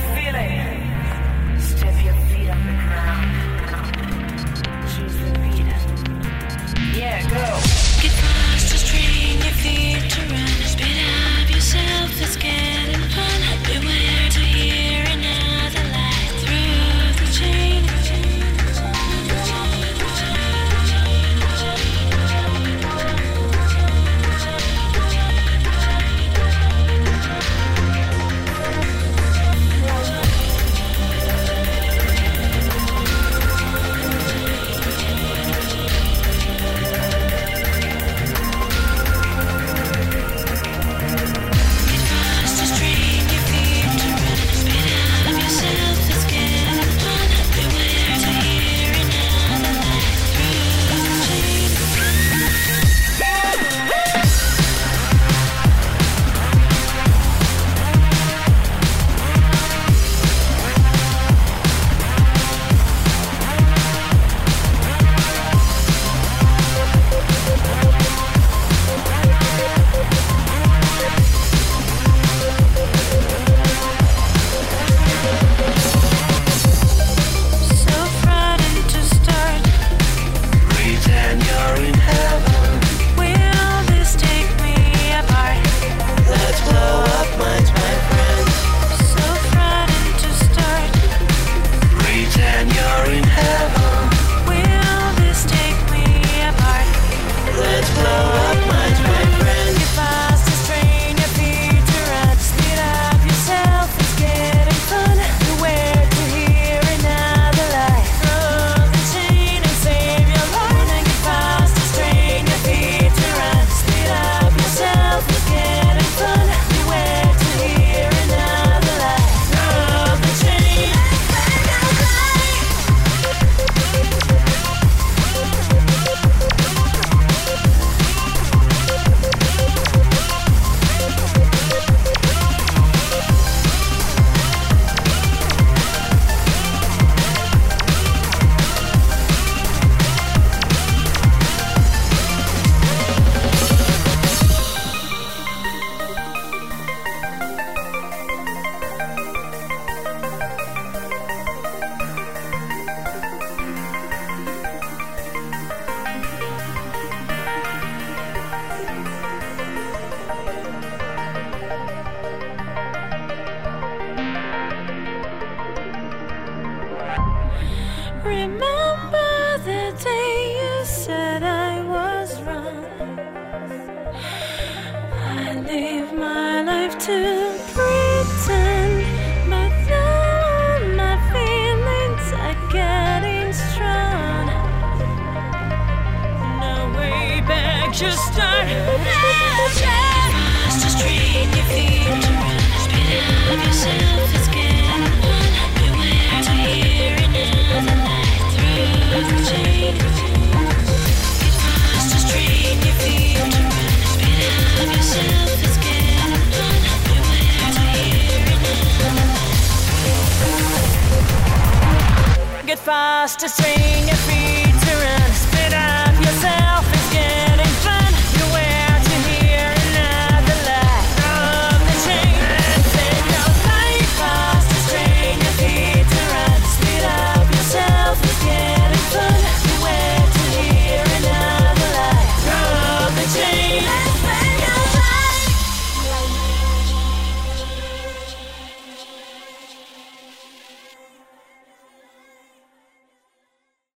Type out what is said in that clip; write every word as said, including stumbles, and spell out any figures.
feel it? Step your feet on the ground. Choose the beat. Yeah, go. Get fast, just train your feet to run. Speed up yourself, it's getting fun. Beware to hear another light through the chain. Remember the day you said I was wrong. I live my life to pretend, but now my feelings are getting strong. No way back, just start fast, just train your feet to run. Speed up yourself, it's getting fun. Beware to hear another light through the chain. Get fast, just train your feet to run. Speed up yourself, it's getting fun. Beware to hear another light. Get fast, just train your feet to run. Speed up.